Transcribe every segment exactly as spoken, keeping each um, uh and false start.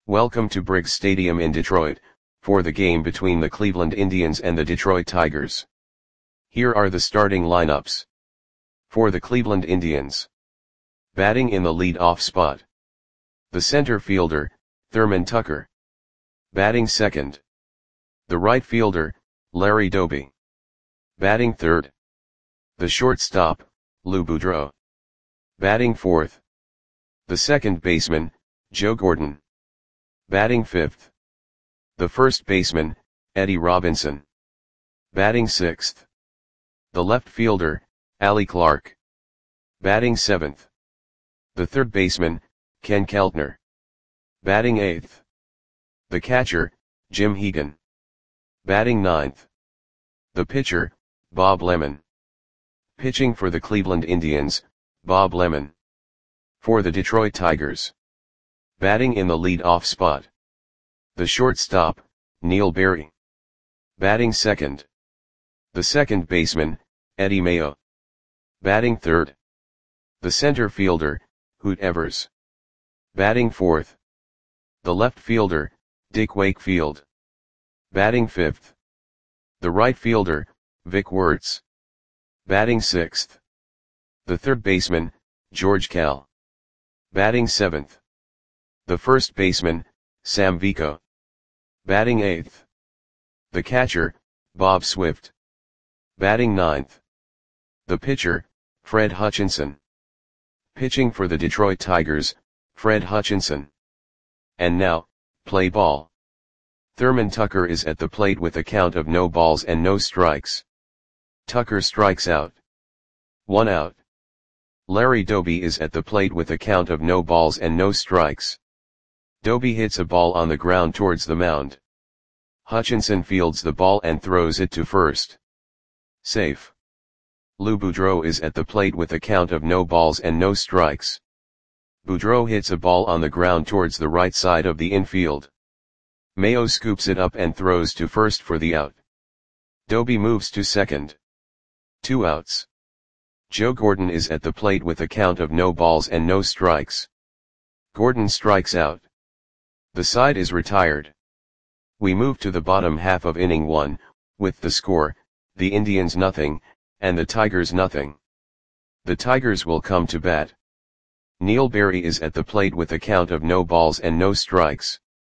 Welcome to Briggs Stadium in Detroit, for the game between the Cleveland Indians and the Detroit Tigers. Here are the starting lineups. For the Cleveland Indians. Batting in the lead-off spot. The center fielder, Thurman Tucker. Batting second. The right fielder, Larry Doby. Batting third. The shortstop, Lou Boudreau. Batting fourth. The second baseman, Joe Gordon. Batting fifth. The first baseman, Eddie Robinson. Batting sixth. The left fielder, Allie Clark. Batting seventh. The third baseman, Ken Keltner. Batting eighth. The catcher, Jim Hegan. Batting ninth. The pitcher, Bob Lemon. Pitching for the Cleveland Indians, Bob Lemon. For the Detroit Tigers. Batting in the lead-off spot. The shortstop, Neil Berry. Batting second. The second baseman, Eddie Mayo. Batting third. The center fielder, Hoot Evers. Batting fourth. The left fielder, Dick Wakefield. Batting fifth. The right fielder, Vic Wertz. Batting sixth. The third baseman, George Kell. Batting seventh. The first baseman, Sam Vico. Batting eighth. The catcher, Bob Swift. Batting ninth. The pitcher, Fred Hutchinson. Pitching for the Detroit Tigers, Fred Hutchinson. And now, play ball. Thurman Tucker is at the plate with a count of no balls and no strikes. Tucker strikes out. One out. Larry Doby is at the plate with a count of no balls and no strikes. Doby hits a ball on the ground towards the mound. Hutchinson fields the ball and throws it to first. Safe. Lou Boudreau is at the plate with a count of no balls and no strikes. Boudreau hits a ball on the ground towards the right side of the infield. Mayo scoops it up and throws to first for the out. Doby moves to second. Two outs. Joe Gordon is at the plate with a count of no balls and no strikes. Gordon strikes out. The side is retired. We move to the bottom half of inning one, with the score, the Indians nothing, and the Tigers nothing. The Tigers will come to bat. Neil Berry is at the plate with a count of no balls and no strikes.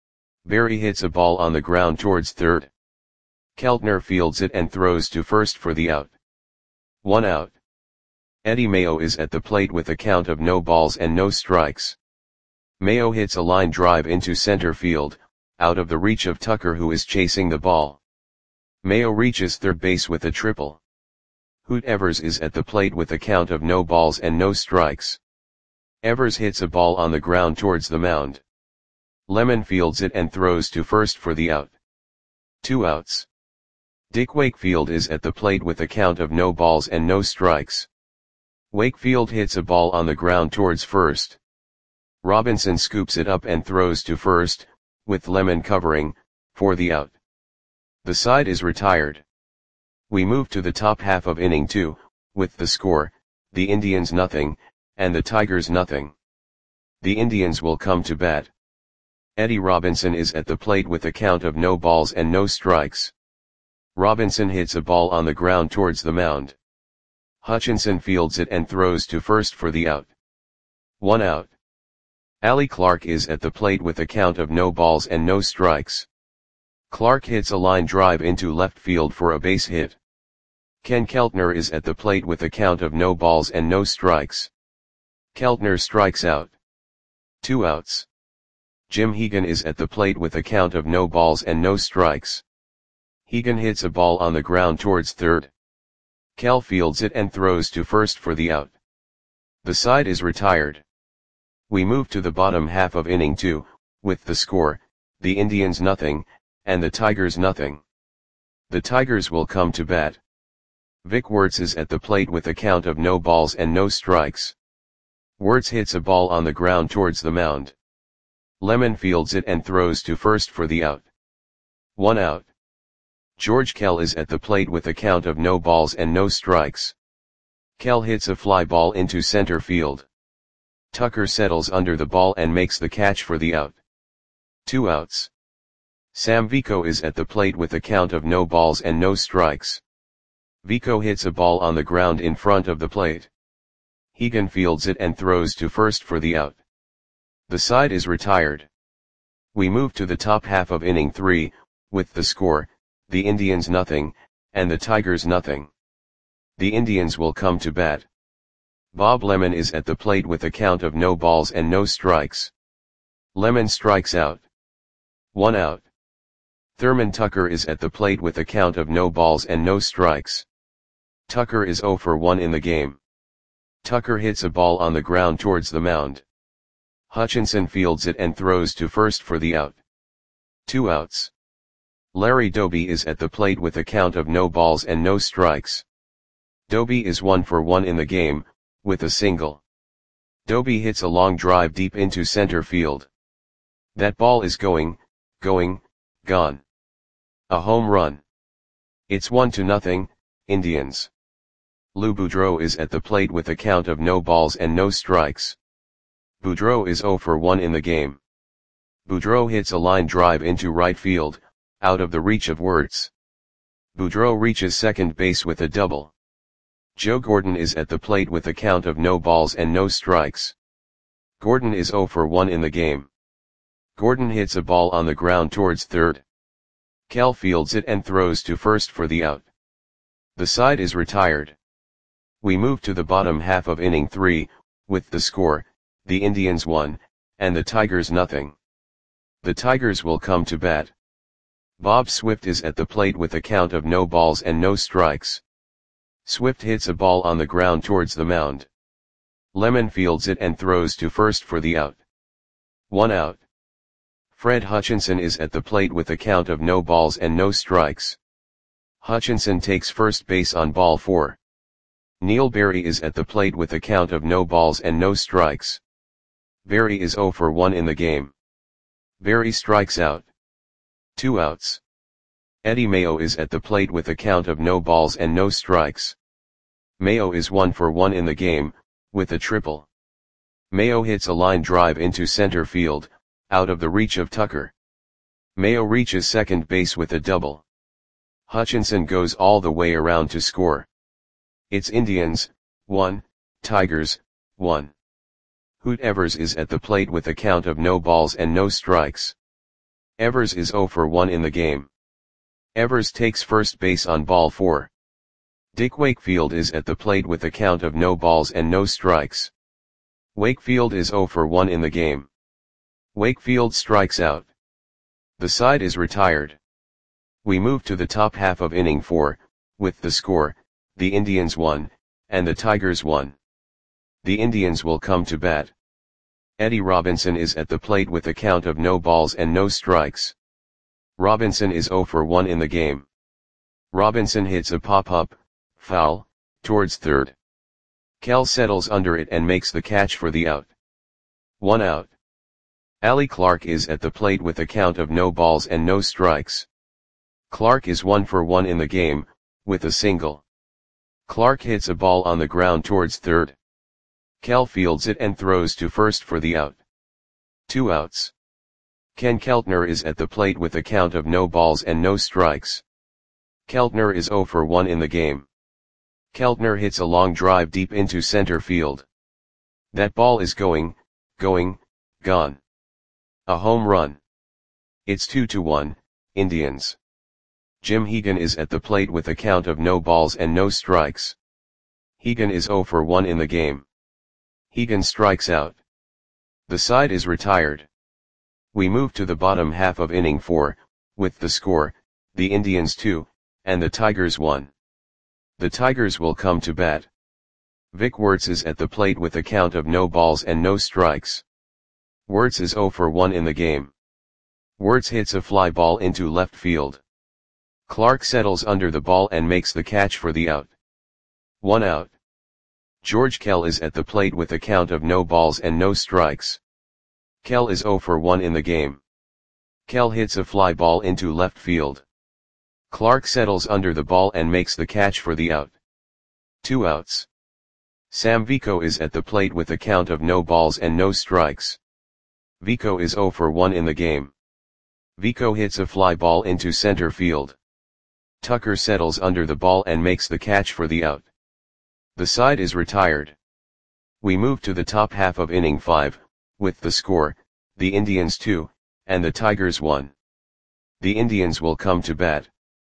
Berry hits a ball on the ground towards third. Keltner fields it and throws to first for the out. One out. Eddie Mayo is at the plate with a count of no balls and no strikes. Mayo hits a line drive into center field, out of the reach of Tucker, who is chasing the ball. Mayo reaches third base with a triple. Hoot Evers is at the plate with a count of no balls and no strikes. Evers hits a ball on the ground towards the mound. Lemon fields it and throws to first for the out. Two outs. Dick Wakefield is at the plate with a count of no balls and no strikes. Wakefield hits a ball on the ground towards first. Robinson scoops it up and throws to first, with Lemon covering, for the out. The side is retired. We move to the top half of inning two, with the score, the Indians nothing, and the Tigers nothing. The Indians will come to bat. Eddie Robinson is at the plate with a count of no balls and no strikes. Robinson hits a ball on the ground towards the mound. Hutchinson fields it and throws to first for the out. One out. Allie Clark is at the plate with a count of no balls and no strikes. Clark hits a line drive into left field for a base hit. Ken Keltner is at the plate with a count of no balls and no strikes. Keltner strikes out. Two outs. Jim Hegan is at the plate with a count of no balls and no strikes. Hegan hits a ball on the ground towards third. Kell fields it and throws to first for the out. The side is retired. We move to the bottom half of inning two, with the score, the Indians nothing, and the Tigers nothing. The Tigers will come to bat. Vic Wertz is at the plate with a count of no balls and no strikes. Wertz hits a ball on the ground towards the mound. Lemon fields it and throws to first for the out. One out. George Kell is at the plate with a count of no balls and no strikes. Kell hits a fly ball into center field. Tucker settles under the ball and makes the catch for the out. Two outs. Sam Vico is at the plate with a count of no balls and no strikes. Vico hits a ball on the ground in front of the plate. Hegan fields it and throws to first for the out. The side is retired. We move to the top half of inning three, with the score, the Indians nothing, and the Tigers nothing. The Indians will come to bat. Bob Lemon is at the plate with a count of no balls and no strikes. Lemon strikes out. One out. Thurman Tucker is at the plate with a count of no balls and no strikes. Tucker is oh for one in the game. Tucker hits a ball on the ground towards the mound. Hutchinson fields it and throws to first for the out. Two outs. Larry Doby is at the plate with a count of no balls and no strikes. Doby is one for one in the game, with a single. Doby hits a long drive deep into center field. That ball is going, going, gone. A home run. It's one to nothing, Indians. Lou Boudreau is at the plate with a count of no balls and no strikes. Boudreau is oh for one in the game. Boudreau hits a line drive into right field, out of the reach of Wirtz. Boudreau reaches second base with a double. Joe Gordon is at the plate with a count of no balls and no strikes. Gordon is oh for one in the game. Gordon hits a ball on the ground towards third. Kell fields it and throws to first for the out. The side is retired. We move to the bottom half of inning three, with the score, the Indians one, and the Tigers nothing. The Tigers will come to bat. Bob Swift is at the plate with a count of no balls and no strikes. Swift hits a ball on the ground towards the mound. Lemon fields it and throws to first for the out. One out. Fred Hutchinson is at the plate with a count of no balls and no strikes. Hutchinson takes first base on ball four. Neil Berry is at the plate with a count of no balls and no strikes. Berry is oh for one in the game. Berry strikes out. Two outs. Eddie Mayo is at the plate with a count of no balls and no strikes. Mayo is one for one in the game, with a triple. Mayo hits a line drive into center field, out of the reach of Tucker. Mayo reaches second base with a double. Hutchinson goes all the way around to score. It's Indians, one, Tigers, one. Hoot Evers is at the plate with a count of no balls and no strikes. Evers is oh for one in the game. Evers takes first base on ball four. Dick Wakefield is at the plate with a count of no balls and no strikes. Wakefield is oh for one in the game. Wakefield strikes out. The side is retired. We move to the top half of inning four, with the score, the Indians one, and the Tigers one. The Indians will come to bat. Eddie Robinson is at the plate with a count of no balls and no strikes. Robinson is oh for one in the game. Robinson hits a pop-up, foul, towards third. Kell settles under it and makes the catch for the out. One out. Allie Clark is at the plate with a count of no balls and no strikes. Clark is one for one in the game, with a single. Clark hits a ball on the ground towards third. Kell fields it and throws to first for the out. Two outs. Ken Keltner is at the plate with a count of no balls and no strikes. Keltner is oh for one in the game. Keltner hits a long drive deep into center field. That ball is going, going, gone. A home run. It's two to one, Indians. Jim Hegan is at the plate with a count of no balls and no strikes. Hegan is oh for one in the game. Hegan strikes out. The side is retired. We move to the bottom half of inning four, with the score, the Indians two, and the Tigers one. The Tigers will come to bat. Vic Wirtz is at the plate with a count of no balls and no strikes. Wirtz is oh for one in the game. Wirtz hits a fly ball into left field. Clark settles under the ball and makes the catch for the out. One out. George Kell is at the plate with a count of no balls and no strikes. Kell is oh for one in the game. Kell hits a fly ball into left field. Clark settles under the ball and makes the catch for the out. Two outs. Sam Vico is at the plate with a count of no balls and no strikes. Vico is oh for one in the game. Vico hits a fly ball into center field. Tucker settles under the ball and makes the catch for the out. The side is retired. We move to the top half of inning five, with the score, the Indians two, and the Tigers one. The Indians will come to bat.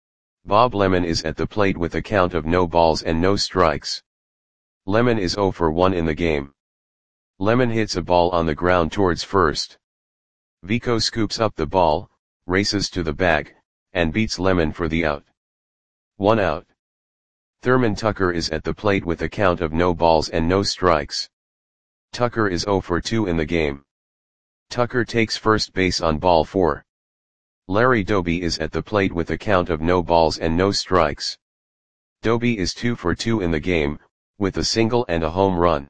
Bob Lemon is at the plate with a count of no balls and no strikes. Lemon is oh for one in the game. Lemon hits a ball on the ground towards first. Vico scoops up the ball, races to the bag, and beats Lemon for the out. One out. Thurman Tucker is at the plate with a count of no balls and no strikes. Tucker is oh for two in the game. Tucker takes first base on ball four. Larry Doby is at the plate with a count of no balls and no strikes. Doby is two for two in the game, with a single and a home run.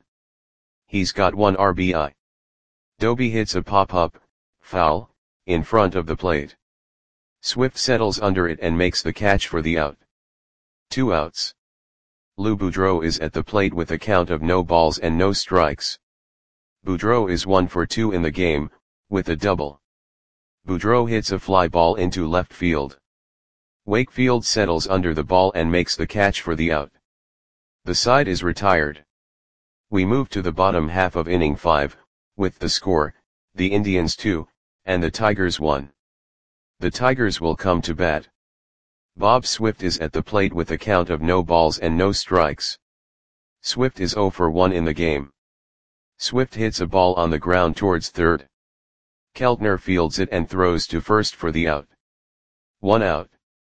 He's got one R B I. Doby hits a pop-up, foul, in front of the plate. Swift settles under it and makes the catch for the out. Two outs. Lou Boudreau is at the plate with a count of no balls and no strikes. Boudreau is one for two in the game, with a double. Boudreau hits a fly ball into left field. Wakefield settles under the ball and makes the catch for the out. The side is retired. We move to the bottom half of inning five, with the score, the Indians two, and the Tigers one. The Tigers will come to bat. Bob Swift is at the plate with a count of no balls and no strikes. Swift is oh for one in the game. Swift hits a ball on the ground towards third. Keltner fields it and throws to first for the out. One out.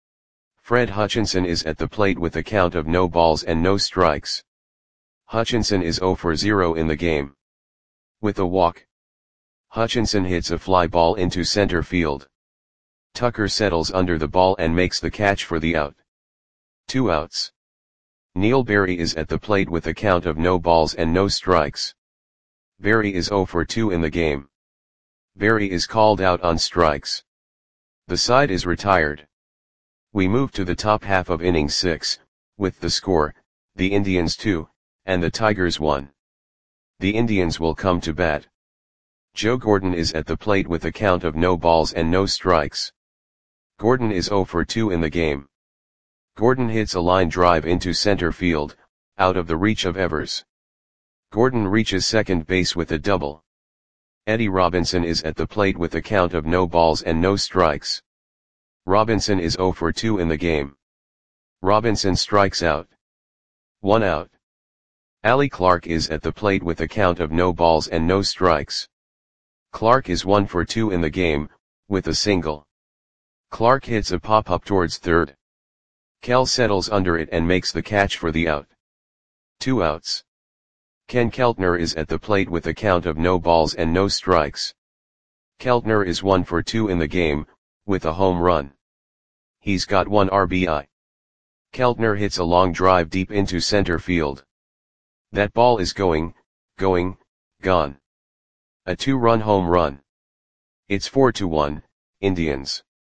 Fred Hutchinson is at the plate with a count of no balls and no strikes. Hutchinson is oh for zero in the game. With a walk. Hutchinson hits a fly ball into center field. Tucker settles under the ball and makes the catch for the out. Two outs. Neil Berry is at the plate with a count of no balls and no strikes. Berry is oh for two in the game. Berry is called out on strikes. The side is retired. We move to the top half of inning six, with the score, the Indians two, and the Tigers one. The Indians will come to bat. Joe Gordon is at the plate with a count of no balls and no strikes. Gordon is oh for two in the game. Gordon hits a line drive into center field, out of the reach of Evers. Gordon reaches second base with a double. Eddie Robinson is at the plate with a count of no balls and no strikes. Robinson is oh for two in the game. Robinson strikes out. One out. Allie Clark is at the plate with a count of no balls and no strikes. Clark is one for two in the game, with a single. Clark hits a pop-up towards third. Kell settles under it and makes the catch for the out. Two outs. Ken Keltner is at the plate with a count of no balls and no strikes. Keltner is one for two in the game, with a home run. He's got one R B I. Keltner hits a long drive deep into center field. That ball is going, going, gone. A two-run home run. It's four to one, Indians.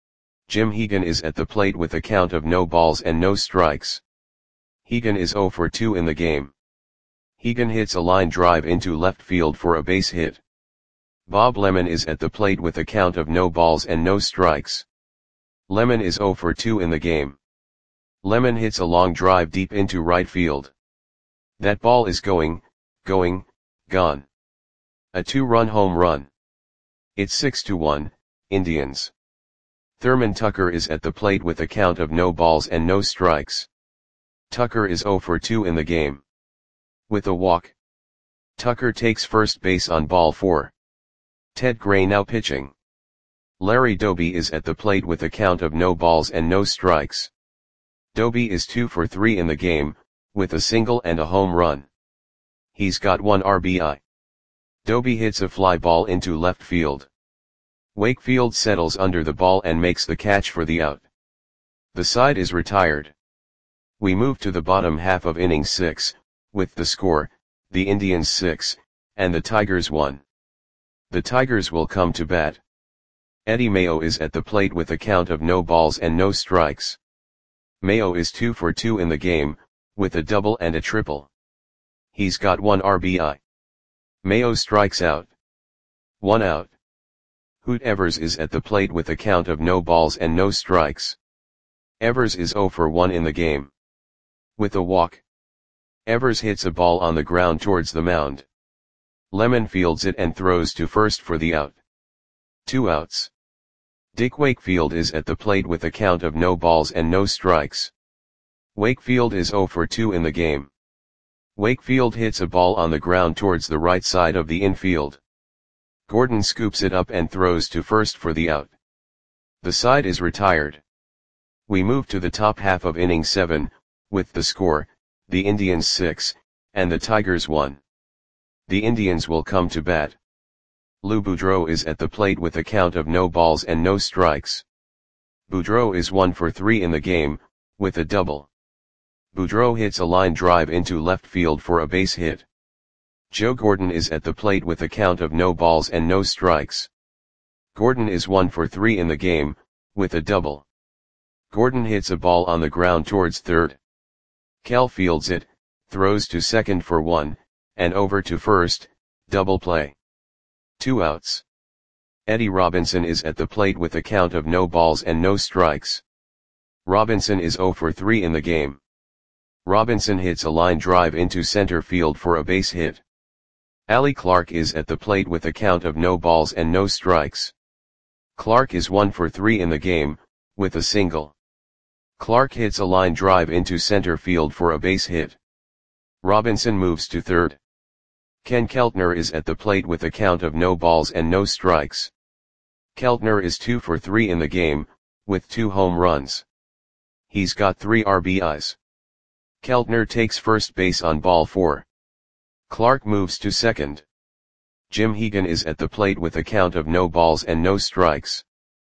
Jim Hegan is at the plate with a count of no balls and no strikes. Hegan is oh for two in the game. Hegan hits a line drive into left field for a base hit. Bob Lemon is at the plate with a count of no balls and no strikes. Lemon is oh for two in the game. Lemon hits a long drive deep into right field. That ball is going, going, gone. A two-run home run. It's six to one, Indians. Thurman Tucker is at the plate with a count of no balls and no strikes. Tucker is oh for two in the game. With a walk. Tucker takes first base on ball four. Ted Gray now pitching. Larry Doby is at the plate with a count of no balls and no strikes. Doby is two for three in the game, with a single and a home run. He's got one R B I. Doby hits a fly ball into left field. Wakefield settles under the ball and makes the catch for the out. The side is retired. We move to the bottom half of inning six, with the score, the Indians six, and the Tigers one. The Tigers will come to bat. Eddie Mayo is at the plate with a count of no balls and no strikes. Mayo is two for two in the game, with a double and a triple. He's got one R B I. Mayo strikes out. One out. Hoot Evers is at the plate with a count of no balls and no strikes. Evers is zero for one in the game. With a walk, Evers hits a ball on the ground towards the mound. Lemon fields it and throws to first for the out. Two outs. Dick Wakefield is at the plate with a count of no balls and no strikes. Wakefield is zero for two in the game. Wakefield hits a ball on the ground towards the right side of the infield. Gordon scoops it up and throws to first for the out. The side is retired. We move to the top half of inning seven, with the score, the Indians six, and the Tigers one. The Indians will come to bat. Lou Boudreau is at the plate with a count of no balls and no strikes. Boudreau is one for three in the game, with a double. Boudreau hits a line drive into left field for a base hit. Joe Gordon is at the plate with a count of no balls and no strikes. Gordon is one for three in the game, with a double. Gordon hits a ball on the ground towards third. Cal fields it, throws to second for one, and over to first, double play. Two outs. Eddie Robinson is at the plate with a count of no balls and no strikes. Robinson is zero for three in the game. Robinson hits a line drive into center field for a base hit. Allie Clark is at the plate with a count of no balls and no strikes. Clark is one for three in the game, with a single. Clark hits a line drive into center field for a base hit. Robinson moves to third. Ken Keltner is at the plate with a count of no balls and no strikes. Keltner is two for three in the game, with two home runs. He's got three R B Is. Keltner takes first base on ball four. Clark moves to second. Jim Hegan is at the plate with a count of no balls and no strikes.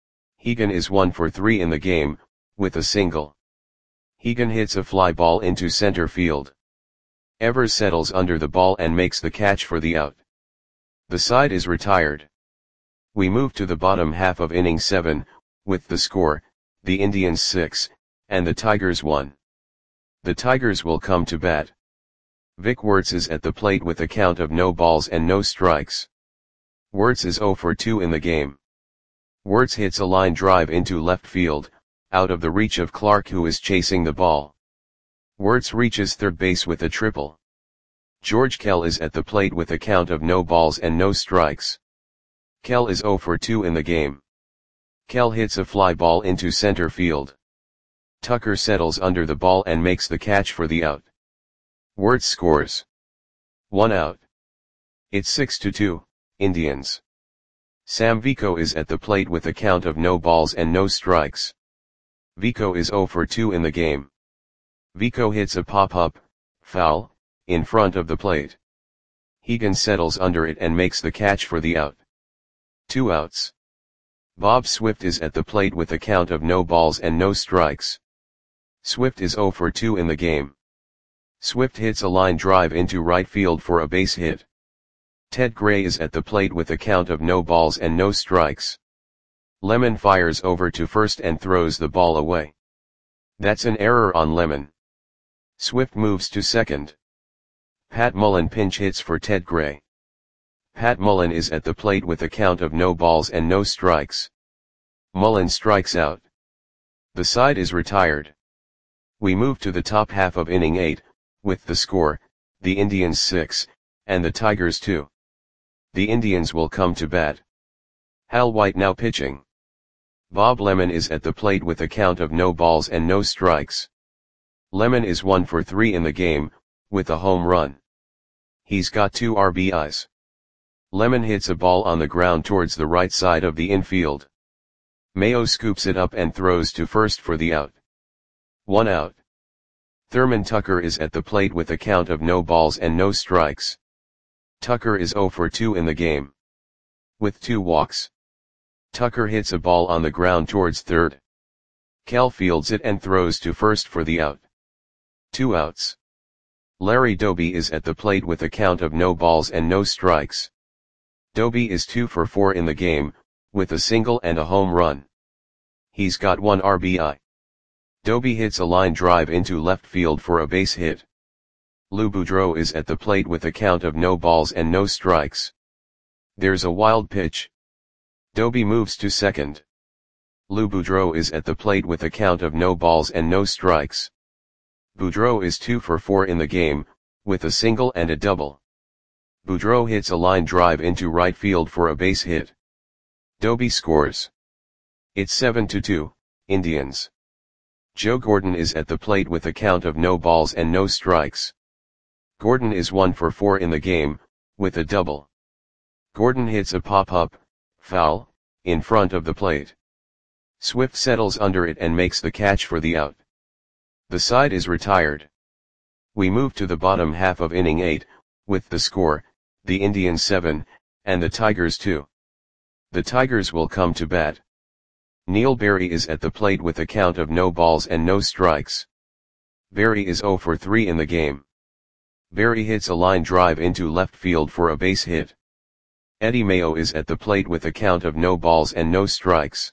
Hegan is one for three in the game, with a single. Hegan hits a fly ball into center field. Evers settles under the ball and makes the catch for the out. The side is retired. We move to the bottom half of inning seven, with the score, the Indians six, and the Tigers one. The Tigers will come to bat. Vic Wertz is at the plate with a count of no balls and no strikes. Wertz is zero for two in the game. Wertz hits a line drive into left field, out of the reach of Clark, who is chasing the ball. Wertz reaches third base with a triple. George Kell is at the plate with a count of no balls and no strikes. Kell is zero for two in the game. Kell hits a fly ball into center field. Tucker settles under the ball and makes the catch for the out. Wertz scores. One out. It's six to two, Indians. Sam Vico is at the plate with a count of no balls and no strikes. Vico is zero for two in the game. Vico hits a pop-up, foul, in front of the plate. Hegan settles under it and makes the catch for the out. Two outs. Bob Swift is at the plate with a count of no balls and no strikes. Swift is zero for two in the game. Swift hits a line drive into right field for a base hit. Ted Gray is at the plate with a count of no balls and no strikes. Lemon fires over to first and throws the ball away. That's an error on Lemon. Swift moves to second. Pat Mullen pinch hits for Ted Gray. Pat Mullen is at the plate with a count of no balls and no strikes. Mullen strikes out. The side is retired. We move to the top half of inning eight, with the score, the Indians six, and the Tigers two. The Indians will come to bat. Hal White now pitching. Bob Lemon is at the plate with a count of no balls and no strikes. Lemon is one for three in the game, with a home run. He's got two R B Is. Lemon hits a ball on the ground towards the right side of the infield. Mayo scoops it up and throws to first for the out. One out. Thurman Tucker is at the plate with a count of no balls and no strikes. Tucker is zero for two in the game. With two walks. Tucker hits a ball on the ground towards third. Cal fields it and throws to first for the out. Two outs. Larry Doby is at the plate with a count of no balls and no strikes. Doby is two for four in the game, with a single and a home run. He's got one R B I. Doby hits a line drive into left field for a base hit. Lou Boudreau is at the plate with a count of no balls and no strikes. There's a wild pitch. Doby moves to second. Lou Boudreau is at the plate with a count of no balls and no strikes. Boudreau is two for four in the game, with a single and a double. Boudreau hits a line drive into right field for a base hit. Doby scores. It's seven to two, Indians. Joe Gordon is at the plate with a count of no balls and no strikes. Gordon is one for four in the game, with a double. Gordon hits a pop-up, foul, in front of the plate. Swift settles under it and makes the catch for the out. The side is retired. We move to the bottom half of inning eight, with the score, the Indians seven, and the Tigers two. The Tigers will come to bat. Neil Berry is at the plate with a count of no balls and no strikes. Berry is zero for three in the game. Berry hits a line drive into left field for a base hit. Eddie Mayo is at the plate with a count of no balls and no strikes.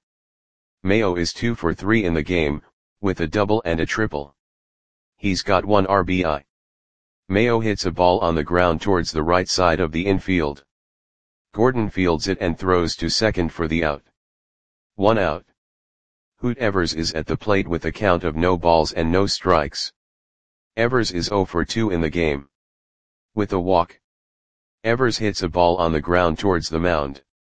Mayo is two for three in the game, with a double and a triple. He's got one R B I. Mayo hits a ball on the ground towards the right side of the infield. Gordon fields it and throws to second for the out. One out. Hoot Evers is at the plate with a count of no balls and no strikes. Evers is zero for two in the game. With a walk. Evers hits a ball on the ground towards the mound.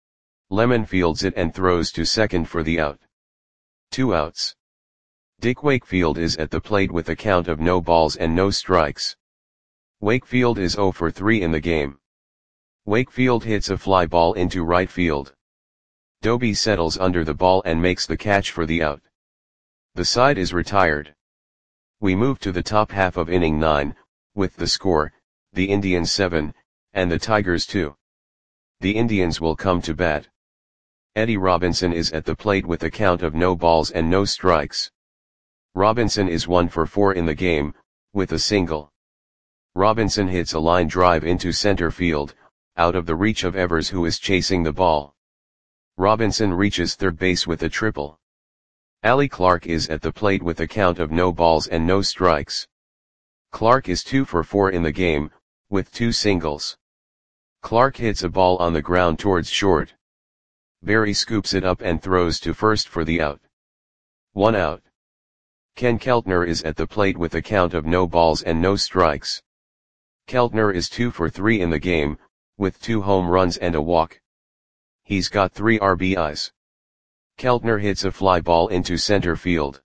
Lemon fields it and throws to second for the out. Two outs. Dick Wakefield is at the plate with a count of no balls and no strikes. Wakefield is zero for three in the game. Wakefield hits a fly ball into right field. Doby settles under the ball and makes the catch for the out. The side is retired. We move to the top half of inning nine, with the score, the Indians seven, and the Tigers two. The Indians will come to bat. Eddie Robinson is at the plate with a count of no balls and no strikes. Robinson is one for four in the game, with a single. Robinson hits a line drive into center field, out of the reach of Evers who is chasing the ball. Robinson reaches third base with a triple. Allie Clark is at the plate with a count of no balls and no strikes. Clark is two for four in the game, with two singles. Clark hits a ball on the ground towards short. Berry scoops it up and throws to first for the out. One out. Ken Keltner is at the plate with a count of no balls and no strikes. Keltner is two for three in the game, with two home runs and a walk. He's got three R B Is. Keltner hits a fly ball into center field.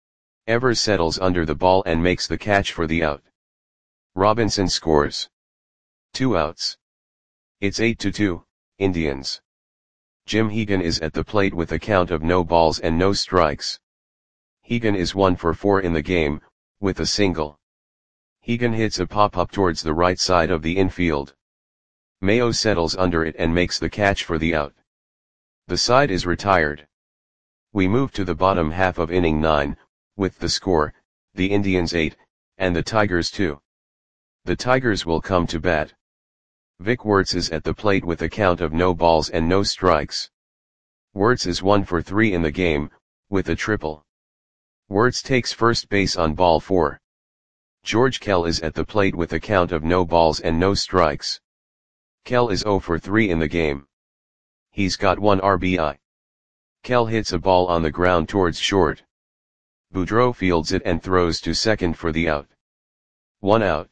Evers settles under the ball and makes the catch for the out. Robinson scores. Two outs. It's eight to two, Indians. Jim Hegan is at the plate with a count of no balls and no strikes. Hegan is one for four in the game, with a single. Hegan hits a pop-up towards the right side of the infield. Mayo settles under it and makes the catch for the out. The side is retired. We move to the bottom half of inning nine, with the score, the Indians eight, and the Tigers two. The Tigers will come to bat. Vic Wertz is at the plate with a count of no balls and no strikes. Wertz is one for three in the game, with a triple. Wertz takes first base on ball four. George Kell is at the plate with a count of no balls and no strikes. Kell is zero for three in the game. He's got one R B I. Kell hits a ball on the ground towards short. Boudreau fields it and throws to second for the out. One out.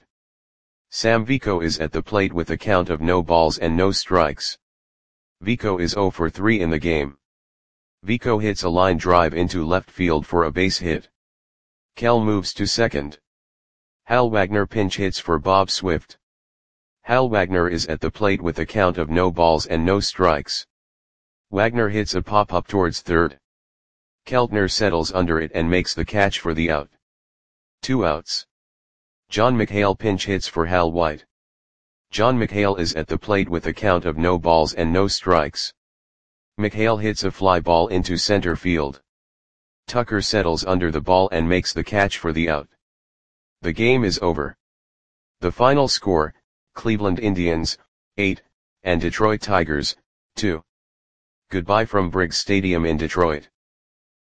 Sam Vico is at the plate with a count of no balls and no strikes. Vico is zero for three in the game. Vico hits a line drive into left field for a base hit. Kell moves to second. Hal Wagner pinch hits for Bob Swift. Hal Wagner is at the plate with a count of no balls and no strikes. Wagner hits a pop-up towards third. Keltner settles under it and makes the catch for the out. Two outs. John McHale pinch hits for Hal White. John McHale is at the plate with a count of no balls and no strikes. McHale hits a fly ball into center field. Tucker settles under the ball and makes the catch for the out. The game is over. The final score, Cleveland Indians, eight, and Detroit Tigers, two. Goodbye from Briggs Stadium in Detroit.